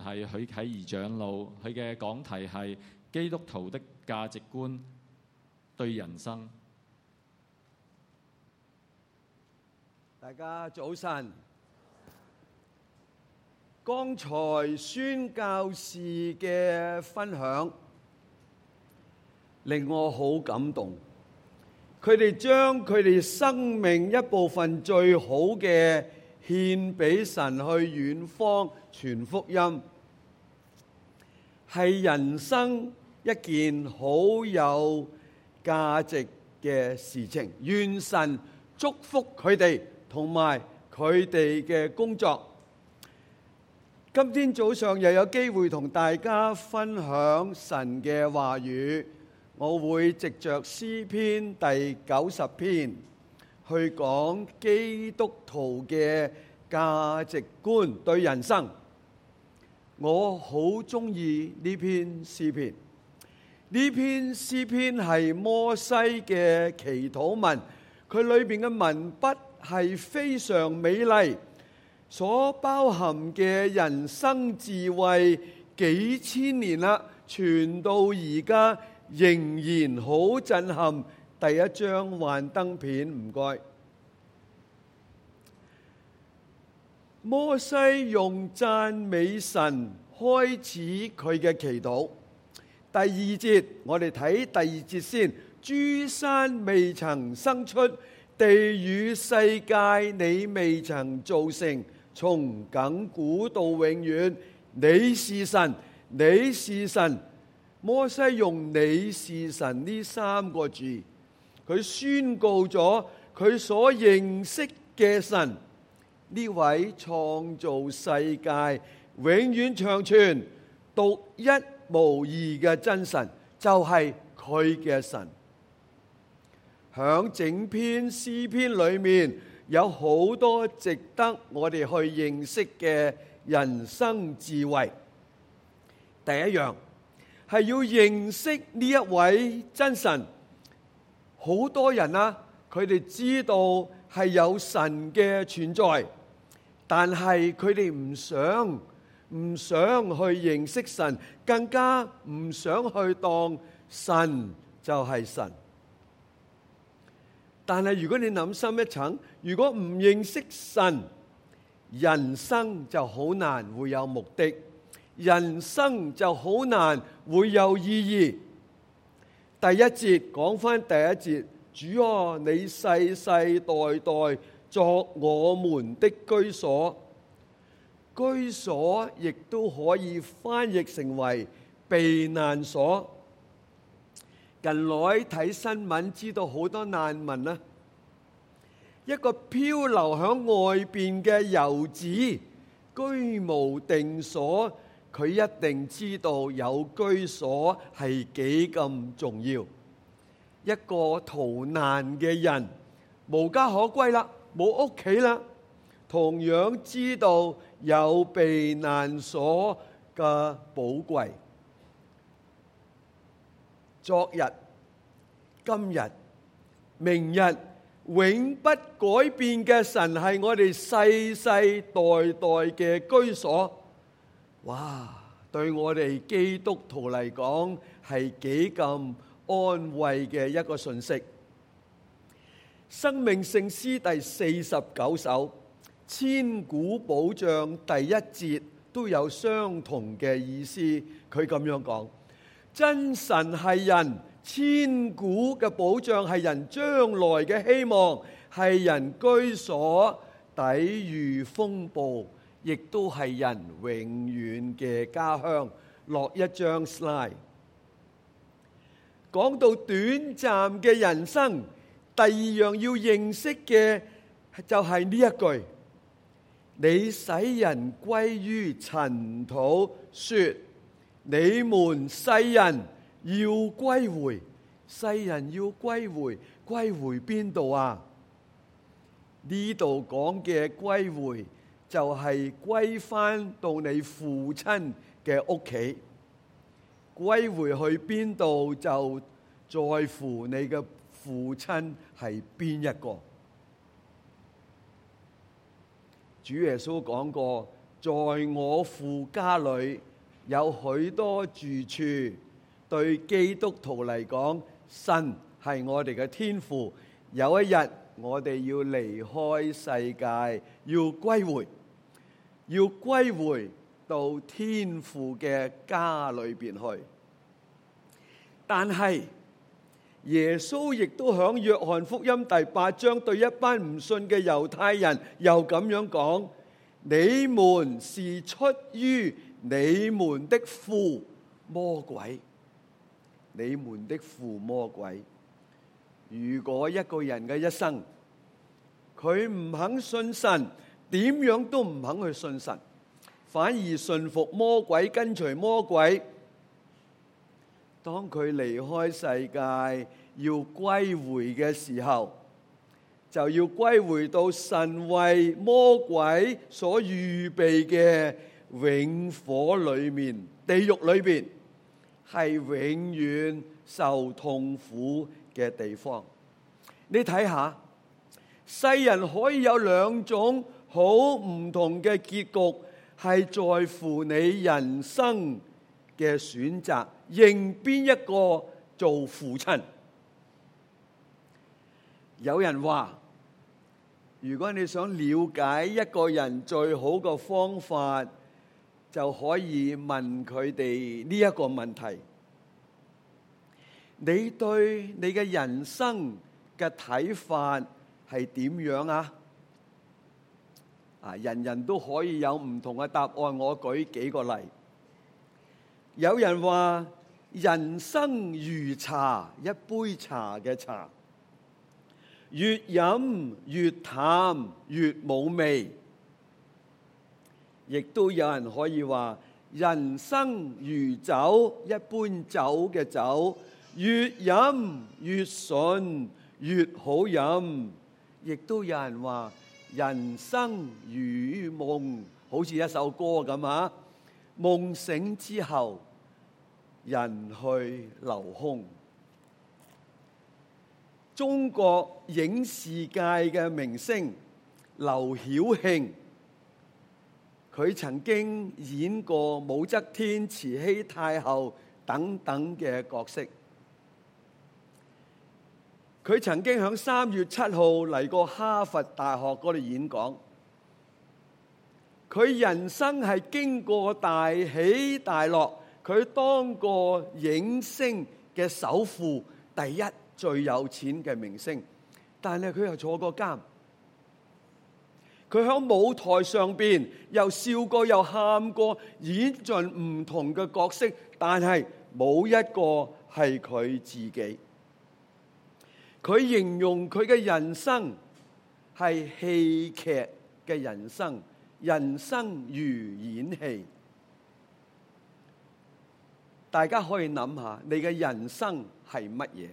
係許啟儀長老，佢嘅講題係基督徒的價值觀對人生。 大家早晨。剛才宣教士嘅分享令我好感動，佢哋將佢哋生命一部分最好嘅獻俾神，去遠方傳福音，係人生一件好有價值嘅事情。願神祝福佢哋同埋佢哋嘅工作。今天早上又有機會同大家分享神嘅話語，我會藉着詩篇第90篇去講基督徒嘅價值觀對人生。我好中意呢篇詩篇，呢篇詩篇係摩西嘅祈禱文，佢裏邊嘅文筆係非常美麗，所包含嘅人生智慧幾千年啦，傳到而家仍然好震幻。第一張幻燈片，唔該。摩西用讚美神開始佢嘅祈禱。第二節，我哋睇第二節先。諸山未曾生出，地與世界你未曾造成，從亙古到永遠，你是神，你是神。摩西用你是神呢三個字，佢宣告咗佢所認識嘅神，呢位創造世界、永遠長存、獨一無二嘅真神，就係佢嘅神。響整篇詩篇裏面有好多值得我哋去認識嘅人生智慧。第一樣係要認識呢一位真神。好多人佢哋知道係有神嘅存在，但係佢哋唔想去認識神，更加唔想去當神就係神。但係如果你諗深一層，如果唔認識神，人生就好難會有目的，人生就好難會有意義。第一節講返第一節，主啊，你世世代代作我們的居所。居所亦都可以翻譯成為避難所。近來睇新聞知道好多難民啦，一個漂流響外邊嘅遊子，居無定所，佢一定知道有居所係幾咁重要。一個逃難嘅人無家可歸啦，冇屋企啦，同樣知道有避難所嘅寶貴。昨日、今日、明日，永不改變嘅神係我哋世世代代嘅居所。哇！對我哋基督徒嚟講係幾咁安慰嘅一個訊息。生命聖詩第49首千古保障第一節都有相同嘅意思。佢咁樣講：真神係人，千古嘅保障係人將來嘅希望，係人居所，抵禦風暴，亦都係人永遠嘅家鄉。落一張 slide。講到短暫嘅人生，第二樣要認識嘅就係呢一句：你使人歸於塵土，說你們世人要歸回。世人要歸回，歸回邊度啊？呢度講嘅歸回就係歸返到你父親嘅屋企。歸回去邊度就在乎你嘅父親係邊一個。主耶穌講過， 在我父家裏有許多住處。對基督徒嚟講，神係我哋嘅天父。有一日我哋要離開世界，要歸回到天父嘅家裏邊去。但係耶穌亦都響約翰福音第8章對一班唔信嘅猶太人又咁樣講：你們是出於你們的父魔鬼。你們的父魔鬼。如果一個人嘅一生，佢唔肯信神，點樣都唔肯去信神，反而順服魔鬼，跟隨魔鬼，當佢離開世界要歸回嘅時候，就要歸回到神為魔鬼所預備嘅永火裏面，地獄裏邊，係永遠受痛苦嘅地方。你睇下，世人可以有兩種好唔同嘅結局，係在乎你人生嘅選擇，認邊一個做父親。有人話，如果你想了解一個人最好嘅方法，就可以問佢哋呢一個問題：你對你嘅人生嘅睇法係點樣啊？人人都可以有唔同嘅答案。我舉幾個例。有人話人生如茶，一杯茶嘅茶，越飲越淡，越冇味。亦都有人可以話人生如酒，一杯酒嘅酒，越飲越順，越好飲。亦都有人話人生如夢，好似一首歌咁啊！夢醒之後，人去樓空。中國影視界嘅明星劉曉慶，佢曾經演過武則天、慈禧太后等等嘅角色。佢曾經喺3月7號嚟過哈佛大學嗰度演講。佢人生係經過大起大落，佢當過影星嘅首富，第一最有錢嘅明星，但係佢又坐過監。佢喺舞台上邊又笑過又喊過，演盡唔同嘅角色，但係冇一個係佢自己。佢形容佢嘅人生係戲劇嘅人生，人生如演戲。大家可以諗下，你嘅人生係乜嘢？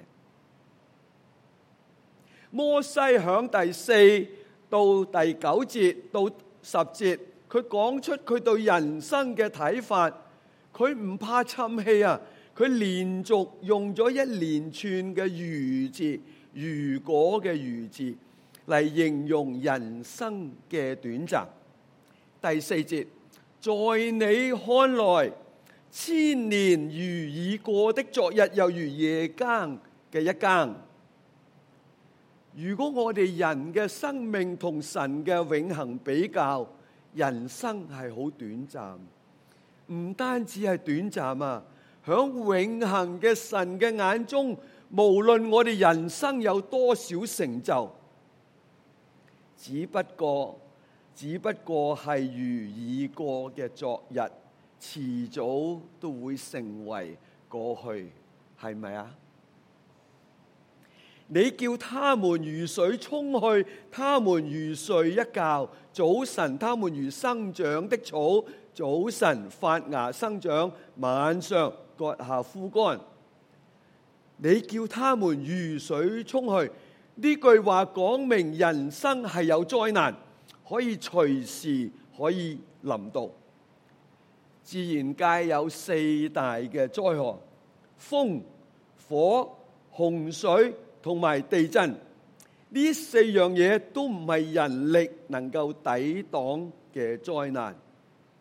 摩西響第4到第9節到10節，佢講出佢對人生嘅睇法。佢唔怕沉氣啊！佢連續用咗一連串嘅如字，如果嘅如字嚟形容人生嘅短暫。第4節，在你看來，1000年如已過的昨日，又如夜更嘅一更。如果我哋人嘅生命同神嘅永恆比較，人生係好短暫。唔單止係短暫啊，響永恆嘅神嘅眼中，無論我哋人生有多少成就，只不過係如已過嘅昨日，遲早都會成為過去，係咪啊？你叫他們如水沖去，他們如睡一覺。早晨他們如生長的草，早晨發芽生長，晚上割下枯乾。你叫他們如水沖去，呢句話講明人生係有災難，可以隨時可以臨到。自然界有4大嘅災害：風、火、洪水同埋地震。呢4樣嘢都唔係人力能夠抵擋嘅災難。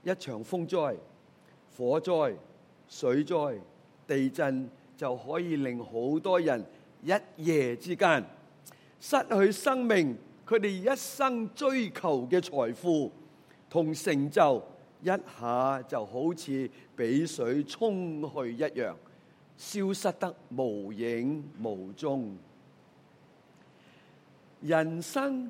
一場風災、火災、水災、地震就可以令好多人一夜之間失去生命，佢哋一生追求嘅財富同成就，一下就好似俾水沖去一樣，消失得無影無蹤。人生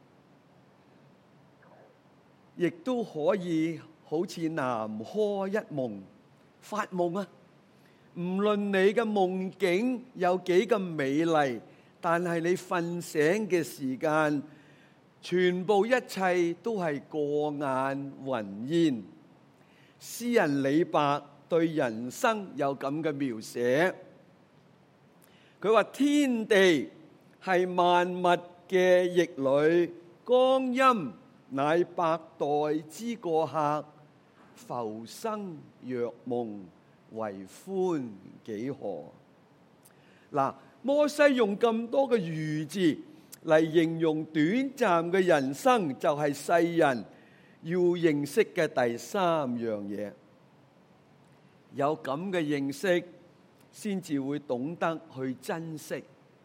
亦都可以好似南柯一夢，發夢啊！唔論你嘅夢境有幾咁美麗，但係你瞓醒嘅時間，全部一切都係過眼雲煙。詩人李白對人生有咁嘅描寫，佢話天地係萬物嘅逆旅，光陰乃百代之過客，浮生若夢，為歡幾何？嗱，摩西用咁多嘅喻字嚟形容短暫嘅人生，就係世人要認識嘅第三樣嘢。有咁嘅認識，先至會懂得去珍惜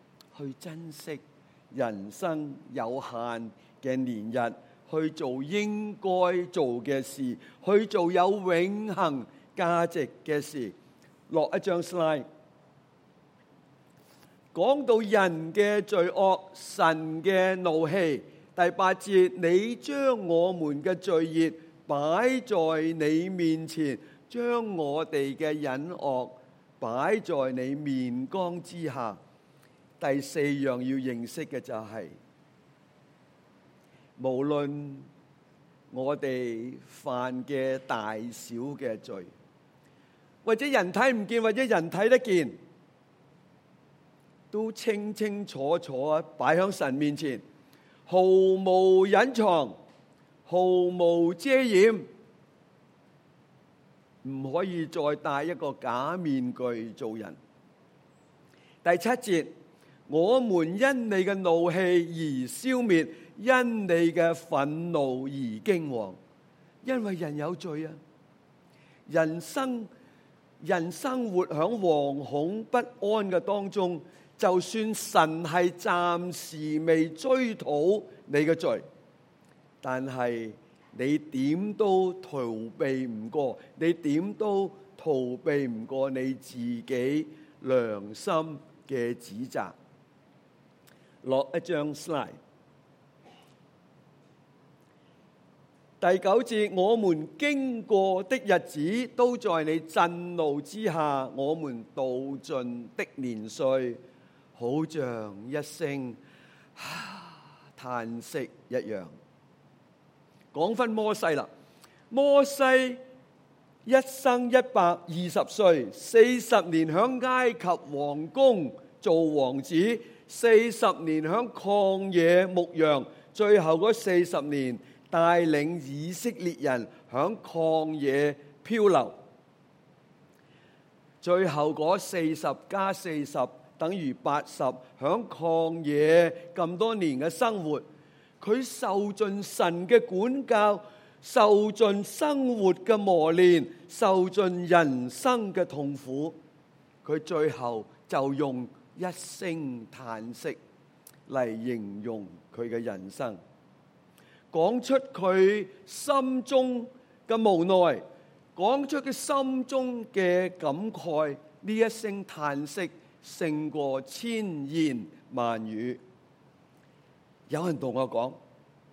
人生有限嘅年日，去做應該做嘅事，去做有永恆價值嘅事。落一張 slide， 講到人嘅罪惡，神嘅怒氣。第8節，你將我們嘅罪孽擺在你面前，將我哋嘅隱惡擺在你面光之下。第4樣要認識嘅就係，無論我哋犯嘅大小嘅罪，或者人睇唔見，或者人睇得見，都清清楚楚擺喺神面前，毫無隱藏，毫無遮掩，唔可以再戴一個假面具做人。第7節，我們因你嘅怒氣而消滅，因你嘅憤怒而驚惶。因為人有罪啊，人生活喺惶恐不安嘅當中，就算神係暫時未追討你嘅罪，但係你點都逃避唔過，你點都逃避唔過你自己良心嘅指責。落一張 slide。第9節，我們經過的日子都在你震怒之下，我們度盡的年歲，好像一聲嘆息一樣。講返摩西啦，摩西一生120歲，40年響埃及皇宮做王子，40年響曠野牧羊，最後嗰40年帶領以色列人響曠野漂流，最後嗰40加40等於80，響曠野咁多年嘅生活，佢受盡神嘅管教，受盡生活嘅磨練，受盡人生嘅痛苦，佢最後就用一聲嘆息嚟形容佢嘅人生，講出佢心中嘅無奈，講出佢心中嘅感慨。呢一聲嘆息勝過千言萬語。有人同我講，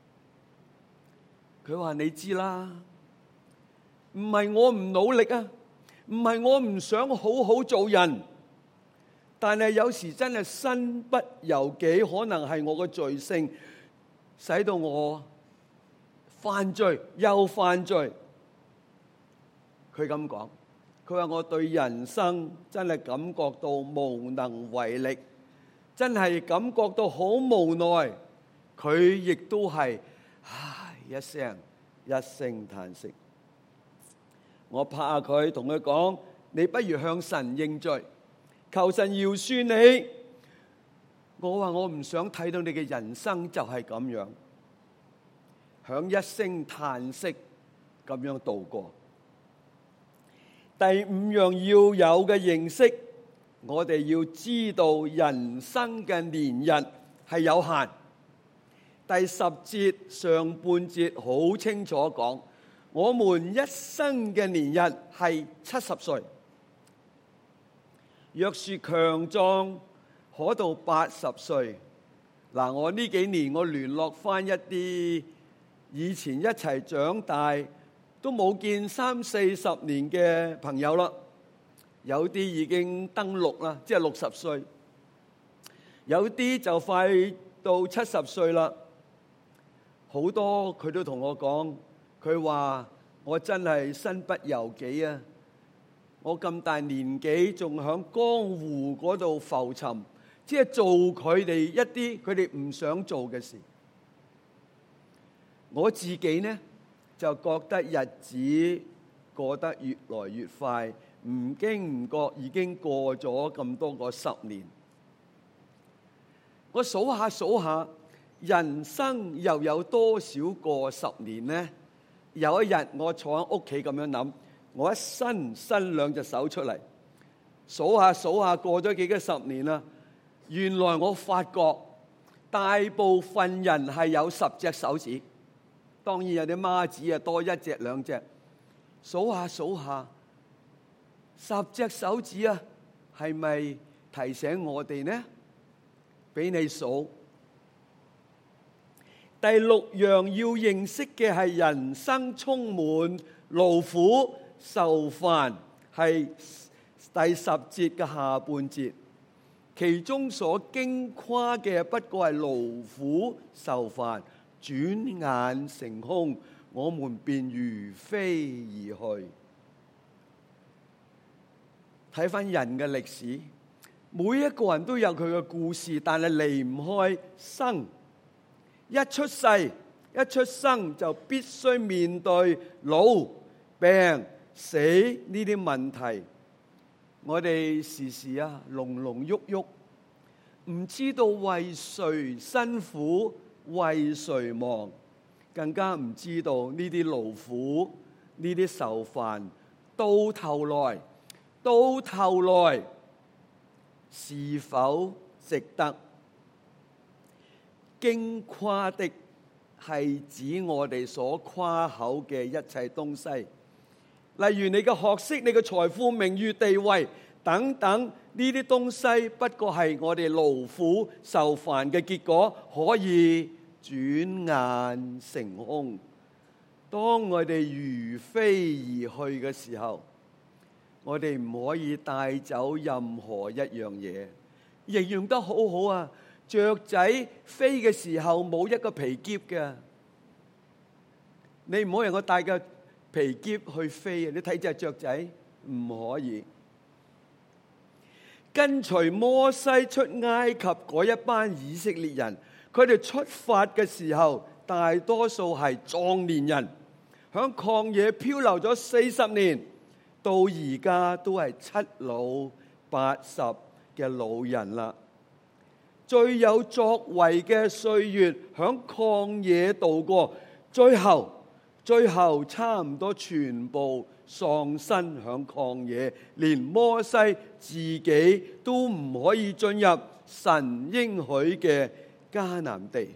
佢話你知啦，唔係我唔努力啊，唔係我唔想好好做人，但係有時真係身不由己，可能係我嘅罪性使到我犯罪又犯罪。佢咁講，佢話我對人生真係感覺到無能為力，真係感覺到好無奈。佢亦都係一聲嘆息。我拍下佢，同佢講，你不如向神認罪，求神饒恕你。我話我唔想睇到你嘅人生就係咁樣。響一聲嘆息咁樣度過。第五樣要有嘅認識，我哋要知道人生嘅年日係有限。第10節上半節好清楚講，我們一生嘅年日係70歲。若是強壯，可到80歲。嗱，我呢幾年我聯絡翻一啲以前一齊長大都冇見30-40年嘅朋友啦，有啲已經登陸啦，即係60歲，有啲就快到70歲啦。好多佢都同我講，佢話我真係身不由己啊！我咁大年紀仲喺江湖嗰度浮沉，即係做佢哋一啲佢哋唔想做嘅事。我自己呢就覺得日子過得越來越快，唔經唔覺已經過咗咁多個10年。我數下數下，人生又有多少個10年呢？有一日我坐喺屋企咁樣諗，我一伸兩隻手出嚟，數下數下過咗幾個10年啦。原來我發覺大部分人係有10隻手指，當然有啲孖子啊多1隻2隻。數下數下，10隻手指啊，係咪提醒我哋呢？俾你數。第6樣要認識嘅係人生充滿勞苦受煩，係第10節嘅下半節。其中所經誇嘅不過係勞苦受煩，轉眼成空，我們便如飛而去。睇返人嘅歷史，每一個人都有佢嘅故事，但係離唔開生。一出生就必須面對老、病、死呢啲問題。我哋時時啊庸庸碌碌，唔知道為誰辛苦為誰忙，更加唔知道呢啲勞苦呢啲受煩，到頭來是否值得？經誇的係指我哋所誇口嘅一切東西，例如你嘅學識、你嘅財富、名譽、地位等等呢啲東西，不過係我哋勞苦受煩嘅結果，可以轉眼成空。當我哋如飛而去嘅時候，我哋唔可以帶走任何一樣嘢。形容得好好啊！雀仔飛嘅時候冇一個皮篋嘅，你唔可以我帶個皮篋去飛啊！你睇隻雀仔唔可以。跟隨摩西出埃及嗰一班以色列人，佢哋出發嘅時候，大多數係壯年人，響曠野漂流咗40年，到而家都係7老80嘅老人啦。最有作為嘅歲月響曠野度過，最後差唔多全部喪身響曠野，連摩西自己都唔可以進入神應許嘅迦南地。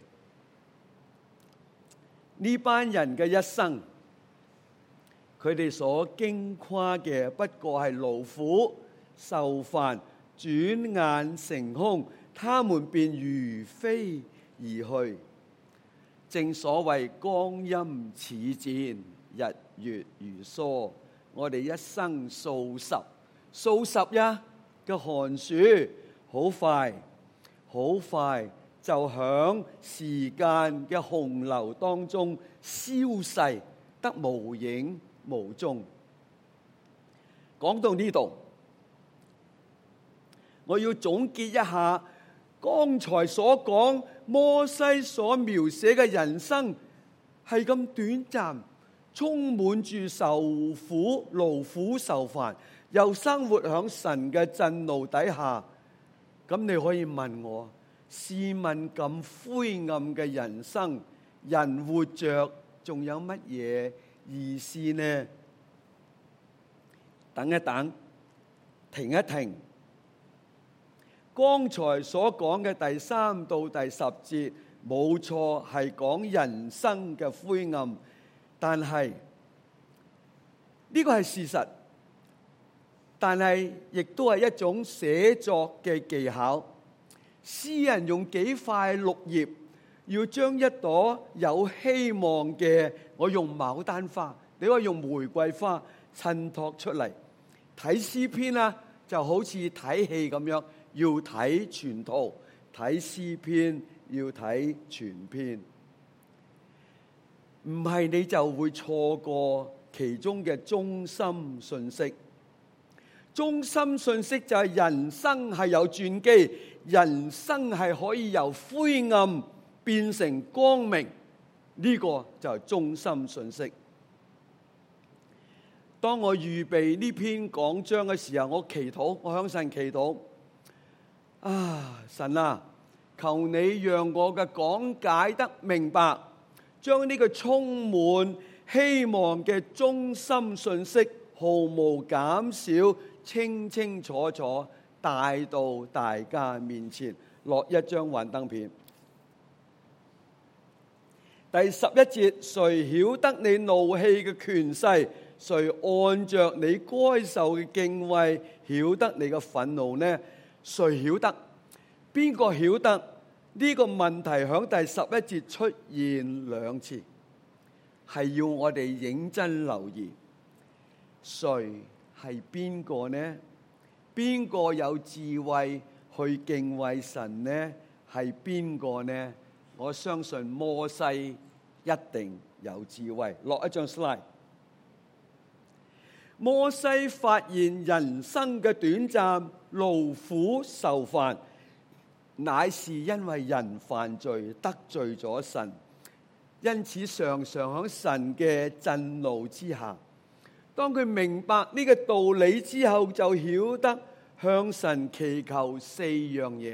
呢班人嘅一生，佢哋所經誇嘅不過係勞苦受煩，轉眼成空，他們便如飛而去。正所謂光陰似箭，日月如梭。我哋一生數十嘅寒暑，好快就響時間嘅洪流當中消逝得無影無蹤。講到呢度，我要總結一下剛才所講，摩西所描寫嘅人生係咁短暫，充滿住勞苦受煩，又生活喺神嘅震怒底下。咁你可以問我，試問咁灰暗嘅人生，人活着仲有乜嘢意思呢？等一等，停一停。剛才所講嘅第3到第10節冇錯，係講人生嘅灰暗，但係呢個係事實，但係亦都係一種寫作嘅技巧。詩人用幾塊綠葉，要將一朵有希望嘅，我用牡丹花，你可以用玫瑰花襯托出嚟。睇詩篇啊，就好似睇戲咁樣，要睇全套；睇詩篇要睇全篇，唔係你就會錯過其中嘅中心信息。中心信息就係人生係有轉機，人生係可以由灰暗變成光明，呢個就係中心信息。當我預備呢篇講章嘅時候，我祈禱，我向神祈禱，神啊，求你讓我嘅講解得明白，將呢個充滿希望嘅中心信息毫無減少，清清楚楚帶到大家面前。落一張幻燈片。第11節，誰曉得你怒氣嘅權勢？誰按着你該受嘅敬畏曉得你嘅憤怒呢？誰曉得？邊個曉得？呢個問題響第11節出現2次，係要我哋認真留意。誰係邊個呢？邊個有智慧去敬畏神呢？係邊個呢？我相信摩西一定有智慧。落一張 slide。摩西發現人生嘅短暫、勞苦受煩，乃是因為人犯罪得罪咗神，因此常常喺神嘅震怒之下。當佢明白呢個道理之後，就曉得向神祈求4樣嘢：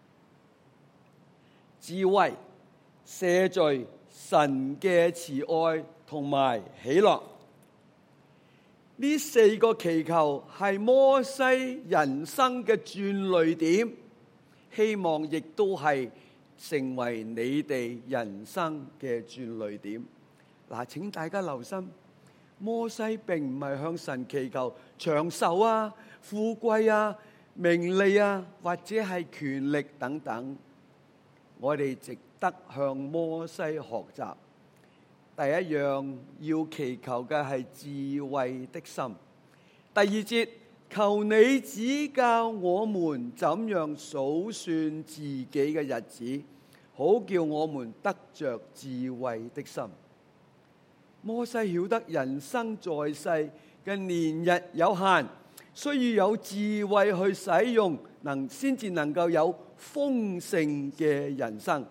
智慧、赦罪、神嘅慈愛同埋喜樂。呢4個祈求係摩西人生嘅轉捩點，希望亦都係成為你哋人生嘅轉捩點。嗱，請大家留心，摩西並唔係向神祈求長壽啊、富貴啊、名利啊，或者係權力等等。我哋值得向摩西學習。第一樣要祈求嘅係智慧的心。第2節，求你指教我們怎樣數算自己嘅日子，好叫我們得着智慧的心。摩西曉得人生在世嘅年日有限，需要有智慧去使用，先至能夠有豐盛嘅人生。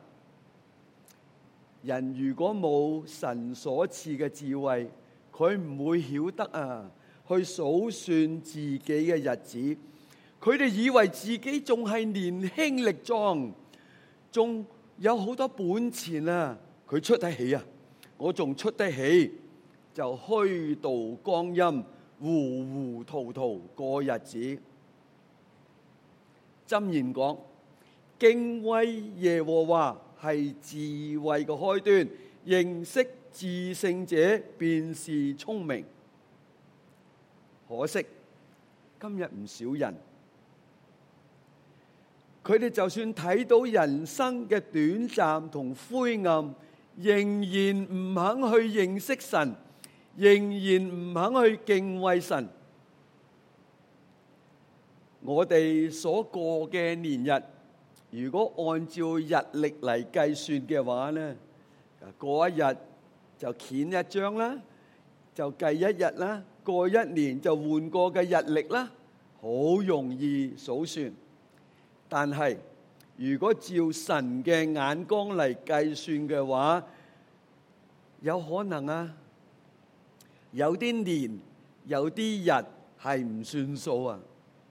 人如果冇神所賜嘅智慧，佢唔會曉得去數算自己嘅日子。佢哋以為自己仲係年輕力壯，仲有好多本錢啊！佢出得起啊，我仲出得起，就虛度光陰，糊糊塗塗過日子。箴言講，敬畏耶和華係智慧嘅開端，認識至聖者便是聰明。可惜今日唔少人，佢哋就算睇到人生嘅短暫同灰暗，仍然唔肯去認識神，仍然唔肯去敬畏神。我哋所過嘅年日，如果按照日曆嚟計算嘅話呢，過一日就鉛一張啦，就計一日啦，過一年就換過嘅日曆啦，好容易數算。但係如果照神嘅眼光嚟計算嘅話，有可能有啲年有啲日係唔算數啊！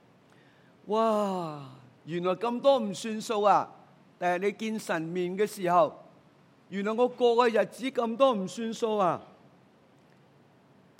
哇！原來咁多唔算數啊！但係你見神面嘅時候，原來我過嘅日子咁多唔算數啊！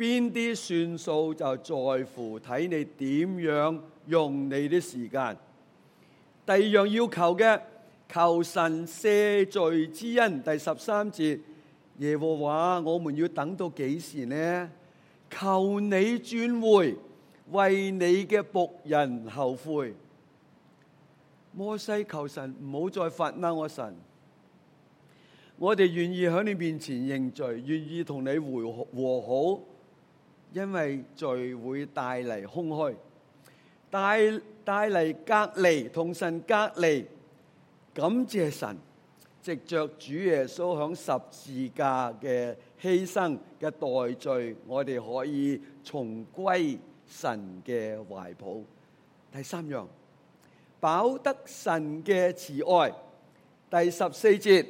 邊啲算數就在乎睇你點樣用你啲時間。第二樣要求嘅，求神赦罪之恩。第13節，耶和華，我們要等到幾時呢？求你轉回，為你嘅僕人後悔。摩西求神唔好再發嬲我神，我哋願意喺你面前認罪，願意同你和好，因為罪會帶嚟空虛，帶嚟隔離，同神隔離。感謝神，藉着主耶穌響十字架嘅犧牲嘅代罪，我哋可以重歸神嘅懷抱。第3樣，飽得神嘅慈愛。第14節，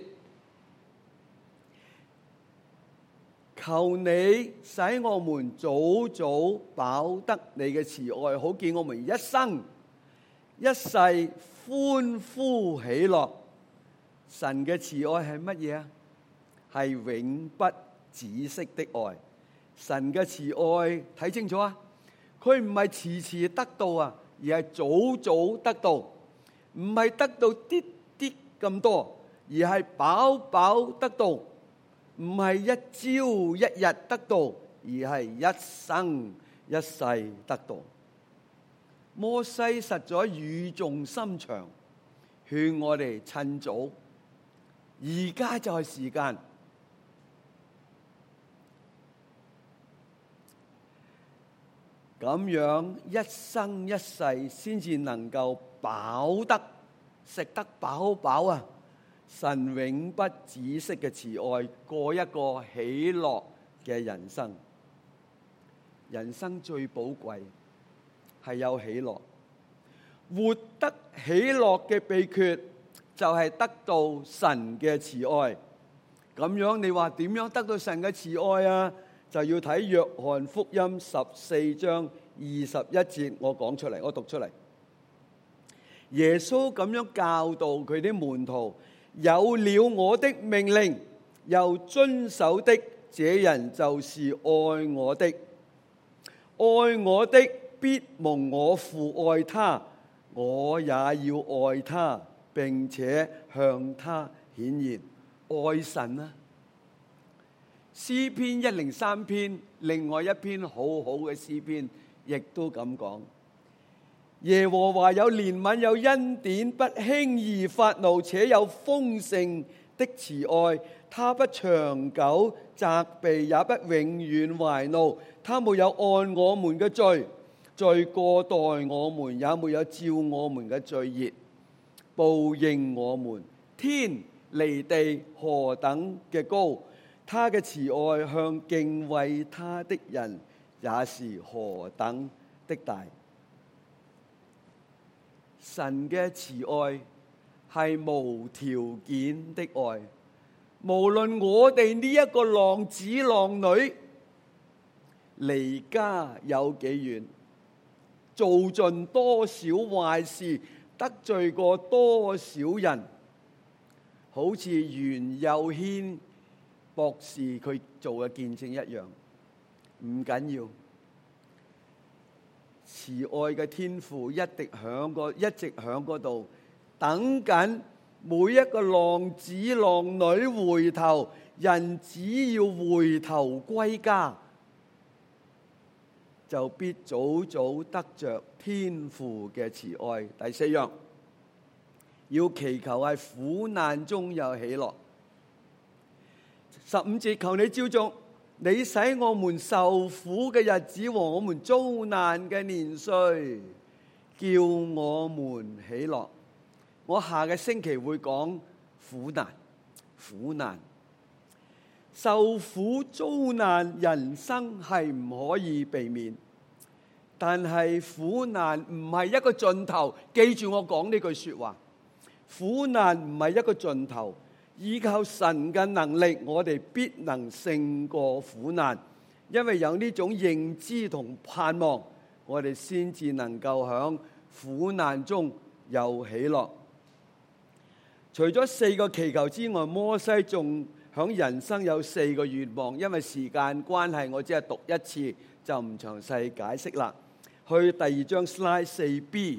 求你使我們早早飽得你嘅慈愛，好見我們一生一世歡呼喜樂。神嘅慈愛係乜嘢啊？係永不止息的愛。神嘅慈愛睇清楚啊！佢唔係遲遲得到啊，而係早早得到。唔係得到啲啲咁多，而係飽飽得到。唔係一朝一日得到，而係一生一世得到。摩西實在語重心長，勸我哋趁早，而家就係時間。咁樣一生一世先至能夠飽得，食得飽飽啊！神永不止息嘅慈愛，過一個喜樂嘅人生。人生最寶貴係有喜樂，活得喜樂嘅秘訣就係得到神嘅慈愛。咁樣你話點樣得到神嘅慈愛啊？就要睇約翰福音14章21節，我講出嚟，我讀出嚟。耶穌咁樣教導佢啲門徒：有了我的命令又遵守的，這人就是愛我的。愛我的必蒙我父愛他，我也要愛他，並且向他顯現。愛神啊！詩篇103篇，另外一篇好好嘅詩篇，亦都咁講：耶和華有憐憫，有恩典，不輕易發怒，且有豐盛的慈愛。他不長久責備，也不永遠懷怒。他沒有按我們嘅罪過待我們，也沒有照我們嘅罪孽報應我們。天離地何等嘅高，他嘅慈愛向敬畏他的人也是何等的大。神嘅慈愛係無條件的愛，無論我哋呢一個浪子浪女離家有幾遠，做盡多少壞事，得罪過多少人，好似袁佑軒博士佢做嘅見證一樣，唔緊要。慈愛嘅天父一直響嗰度等緊每一個浪子浪女回頭。人只要回頭歸家，就必早早得着天父嘅慈愛。第4樣，要祈求喺苦難中有喜樂。15節，求你照着你使我們受苦嘅日子和我們遭難嘅年歲，叫我們喜樂。我下個星期會講苦難。受苦遭難，人生係唔可以避免，但係苦難唔係一個盡頭。記住我講呢句說話，苦難唔係一個盡頭。依靠神嘅能力，我哋必能勝過苦難，因為有呢種認知同盼望，我哋先至能夠響苦難中有喜樂。除咗4個祈求之外，摩西仲響人生有4個願望，因為時間關係，我只係讀一次，就唔詳細解釋啦。去第2張 slide 4B。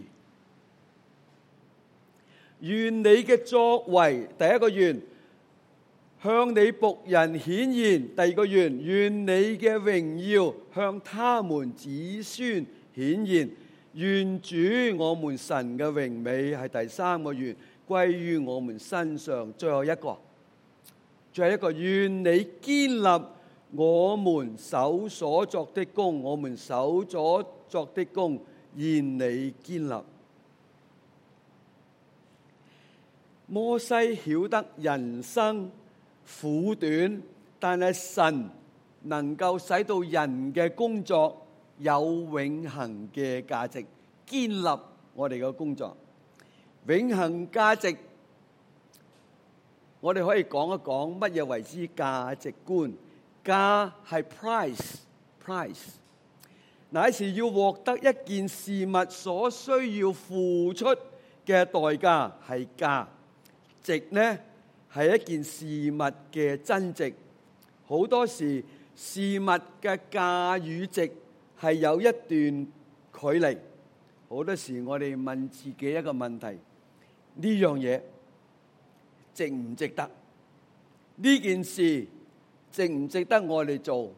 願你嘅作為，第一個願，向你僕人顯現；第二個願，願你嘅榮耀向他們子孫顯現。願主我們神嘅榮美係第3個願，歸於我們身上。最後一個，願你堅立我們手所作的工，我們手所作的工，願你堅立。摩西曉得人生苦短，但係神能夠使到人嘅工作有永恆嘅價值，堅立我哋嘅工作。永恆價值，我哋可以講一講乜嘢為之價值觀。價係 price。乃是要獲得一件事物所需要付出嘅代價係價。值呢係一件事物嘅真值。好多時事物嘅價與值係有一段距離。好多時我哋問自己一個問題：呢樣嘢值唔值得？呢件事值唔值得我哋做？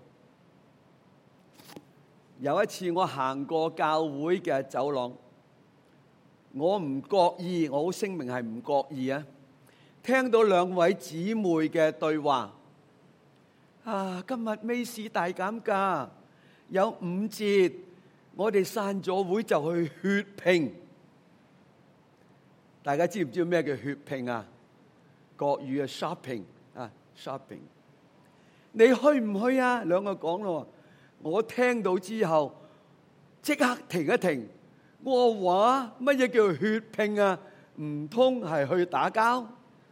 有一次我行過教會嘅走廊，我唔覺意，我好聲明係唔覺意啊！聽到2位姊妹嘅對話，今日美市大減價，有5折，我哋散咗會就去血拼。大家知唔知咩叫血拼啊？國語嘅 shopping。你去唔去啊？2個講咯，我聽到之後即刻停一停。我話乜嘢叫血拼啊？唔通係去打交？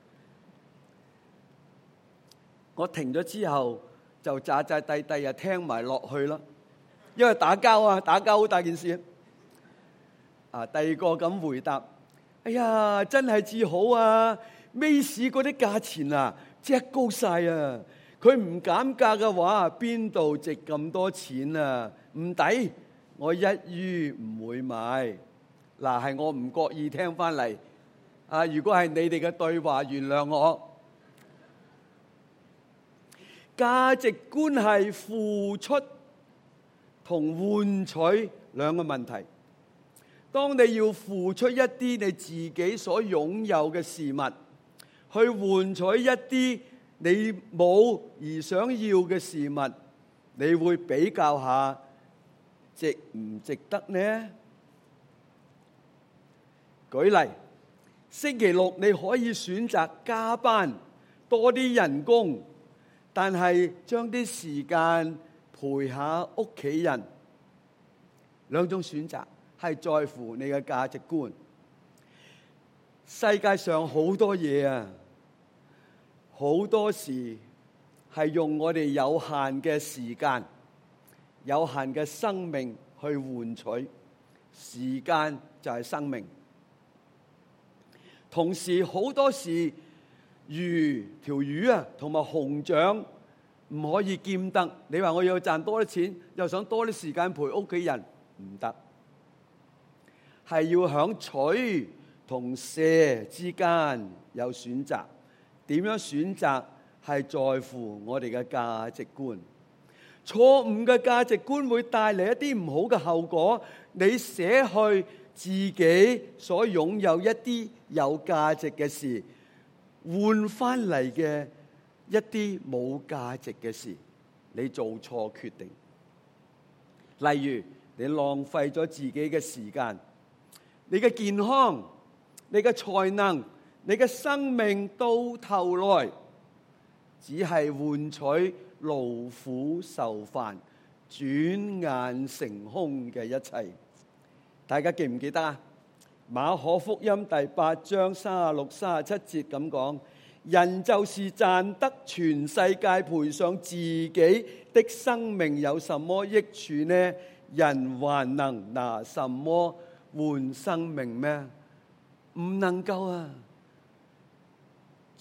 我停咗之後就詐諦聽埋落去啦，因為打交好大件事。第2個咁回答：哎呀，真係至好啊！美市嗰啲價錢啊，即係高晒啊！佢唔減價嘅話，邊度值咁多錢啊？唔抵，我一於唔會買。係我唔覺意聽翻嚟。如果係你哋嘅對話，原諒我。價值觀係付出同換取2個問題。當你要付出一啲你自己所擁有嘅事物，去換取一啲你冇而想要嘅事物，你會比較下值唔值得呢？舉例，星期6你可以選擇加班多啲人工，但係將啲時間陪下屋企人。2種選擇係在乎你嘅價值觀。世界上好多嘢啊，好多時係用我哋有限嘅時間、有限嘅生命去換取。時間就係生命。同時好多時條魚啊，同埋熊掌唔可以兼得。你話我要賺多啲錢，又想多啲時間陪屋企人，唔得。係要響取同捨之間有選擇。點樣選擇係在乎我哋嘅價值觀。錯誤嘅價值觀會帶嚟一啲唔好嘅後果。你捨去自己所擁有一啲有價值嘅事，換翻嚟嘅一啲冇價值嘅事，你做錯決定。例如你浪費咗自己嘅時間、你嘅健康、你嘅才能、你嘅生命，到頭來只係換取勞苦受煩、轉眼成空嘅一切。大家記唔記得啊？馬可福音第8章36、37節咁講：人就是賺得全世界，賠上自己的生命，有什麼益處呢？人還能拿什麼換生命咩？唔能夠啊！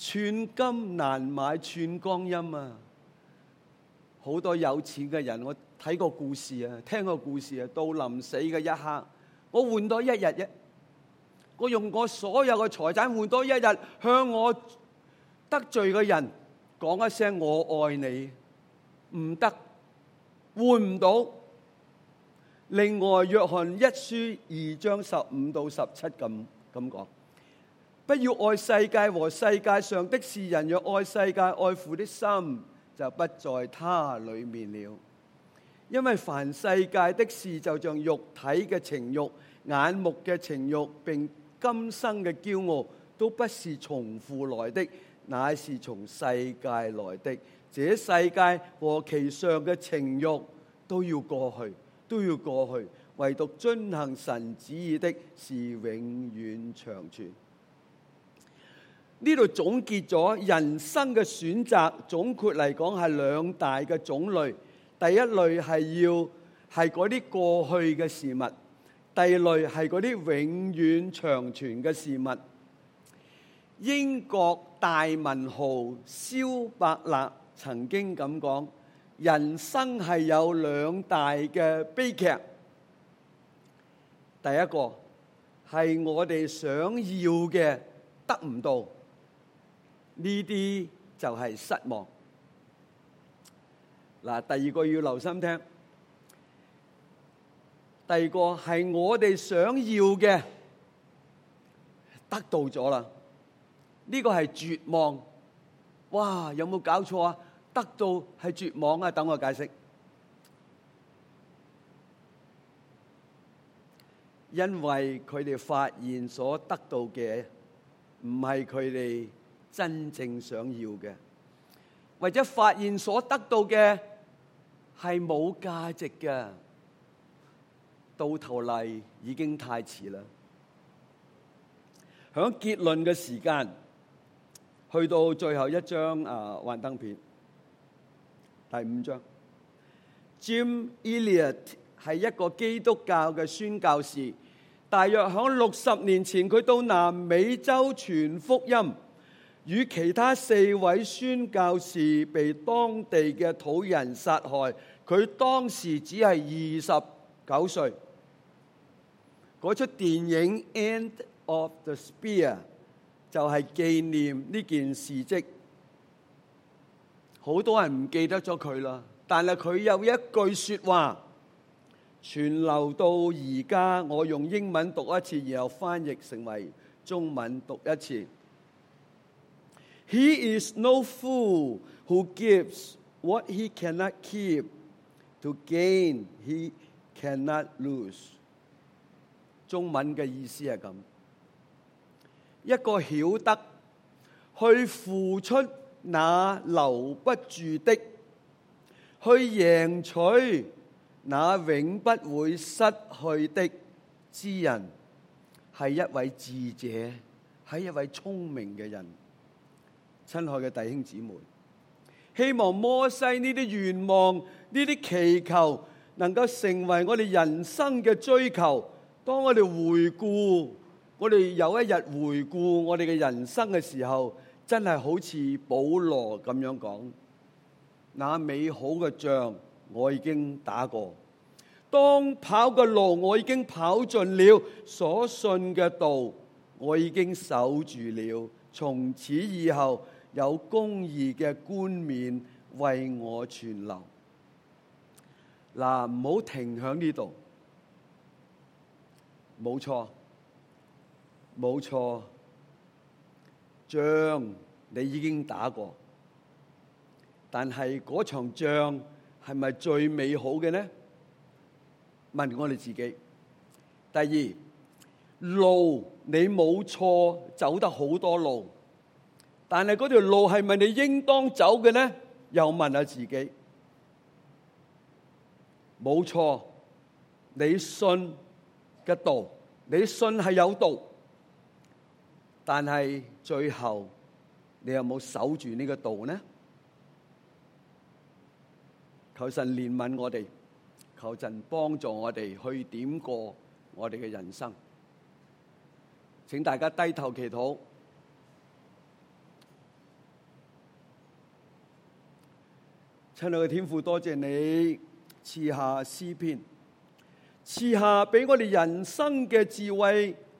寸金難買寸光陰啊！好多有錢嘅人，我睇過故事啊，聽過故事啊，到臨死嘅一刻，我換多一日啫，我用我所有嘅財產換多一日，向我得罪嘅人講一聲我愛你，唔得，換唔到。另外，約翰一書2章15到17咁講。不要愛世界和世界上的事，人若愛世界，愛父的心就不在他裏面了。因為凡世界的事，就像肉體嘅情慾、眼目嘅情慾，並今生嘅驕傲，都不是從父來的，乃是從世界來的。這世界和其上嘅情慾都要過去，都要過去，唯獨遵行神旨意的是永遠長存。呢度總結咗人生嘅選擇，總括嚟講係兩大嘅種類。第一類係嗰啲過去嘅事物，第二類係嗰啲永遠長存嘅事物。英國大文豪蕭伯納曾經咁講：人生係有兩大嘅悲劇。第一個係我哋想要嘅得唔到。呢啲就係失望。嗱，第二個要留心聽。第二個係我哋想要嘅得到咗啦，呢個係絕望。哇，有冇搞錯啊？得到係絕望啊！等我解釋。因為佢哋發現所得到嘅唔係佢哋真正想要嘅，或者發現所得到嘅係冇價值嘅，到頭嚟已經太遲啦。響結論嘅時間，去到最後一張幻燈片，第5章。Jim Elliot 係一個基督教嘅宣教士，大約響60年前，佢到南美洲傳福音。與其他4位宣教士被當地嘅土人殺害，佢當時只係29歲。嗰出電影《End of the Spear》就係紀念呢件事蹟。好多人唔記得咗佢啦，但係佢有一句説話傳流到而家，我用英文讀一次，然後翻譯成為中文讀一次。He is no fool who gives what he cannot keep to gain he cannot lose。中文嘅意思係咁：一個曉得去付出那留不住的，去贏取那永不會失去的之人，係一位智者，係一位聰明嘅人。親愛嘅弟兄姊妹，希望摩西呢啲願望、呢啲祈求能夠成為我哋人生嘅追求。當我哋回顧，我哋有一日回顧我哋嘅人生嘅時候，真係好似保羅咁樣講：那美好嘅仗我已經打過，當跑嘅路我已經跑盡了，所信嘅道我已經守住了。從此以後，有公義嘅冠冕為我存留。嗱，唔好停喺呢度。冇錯，冇錯，仗你已經打過，但係嗰場仗係咪最美好嘅呢？問我哋自己。第二，路你冇錯，走得好多路，但係嗰條路係咪你應當走嘅呢？又問下自己。冇錯，你信嘅道，你信係有道，但係最後你有冇守住呢個道呢？求神憐憫我哋，求神幫助我哋去點過我哋嘅人生。請大家低頭祈禱。 親愛嘅天父，多謝你賜下詩篇，賜下俾我哋人生嘅智慧，